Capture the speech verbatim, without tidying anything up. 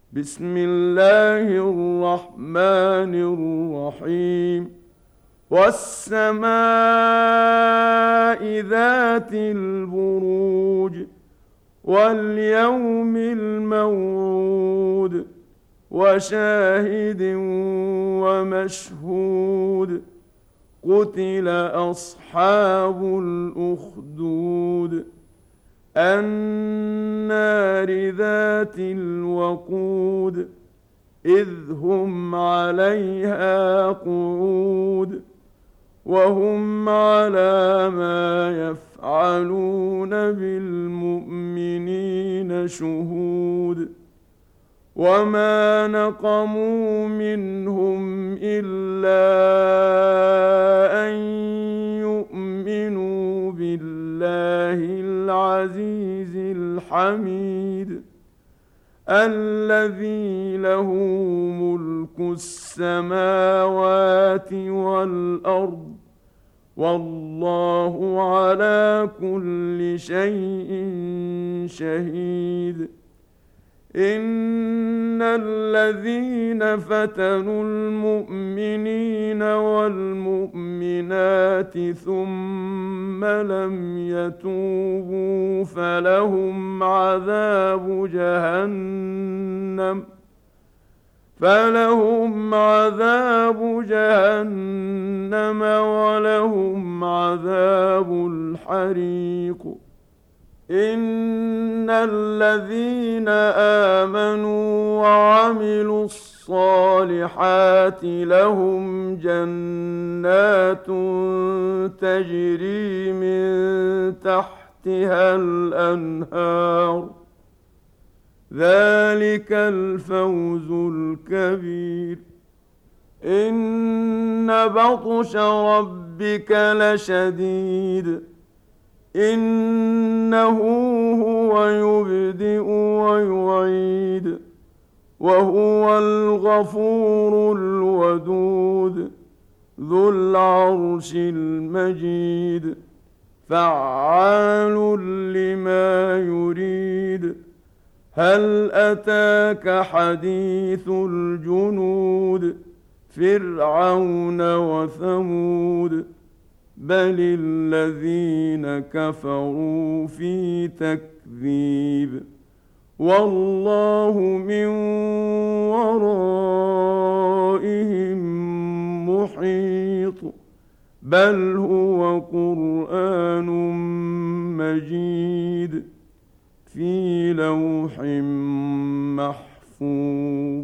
بسم الله الرحمن الرحيم. والسماء ذات البروج واليوم الموعود وشاهد ومشهود قتل أصحاب الأخدود النار ذات الوقود إذ هم عليها قعود وهم على ما يفعلون بالمؤمنين شهود وما نقموا منهم إلا أن يؤمنوا بالله العزيز الحميد الذي له ملك السماوات والأرض والله على كل شيء شهيد. إن الذين فتنوا المؤمنين والمؤمنات ثم لم يتوبوا فلهم عذاب جهنم فلهم عذاب جهنم ولهم عذاب الحريق. إن الذين آمنوا وعملوا الصالحات لهم جنات تجري من تحتها الأنهار ذلك الفوز الكبير. إن بطش ربك لشديد إنه هو يبدئ ويعيد وهو الغفور الودود ذو العرش المجيد فعال لما يريد. هل أتاك حديث الجنود فرعون وثمود بل الذين كفروا في تكذيب والله من ورائهم محيط بل هو قرآن مجيد في لوح محفوظ.